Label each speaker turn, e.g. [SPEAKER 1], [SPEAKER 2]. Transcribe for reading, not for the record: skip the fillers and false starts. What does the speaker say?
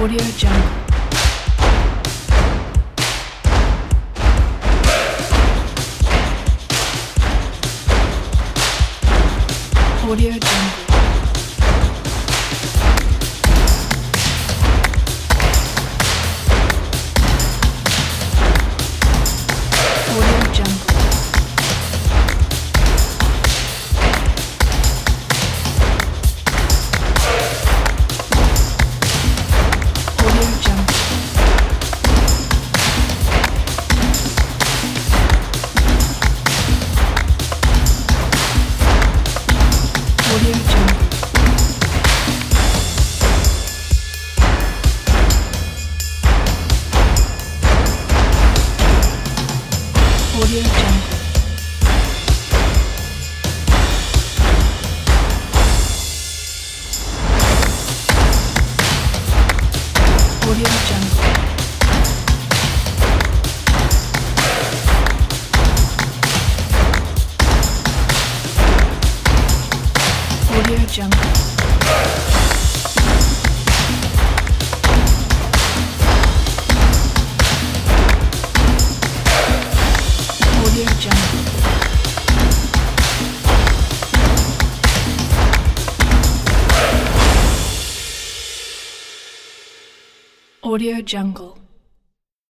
[SPEAKER 1] Audio Jungle. Audio Jungle. Audio Jungle. Audio Jungle. Audio Jungle. Audio Jungle. Audio Jungle. Audio Jungle. Audio Jungle.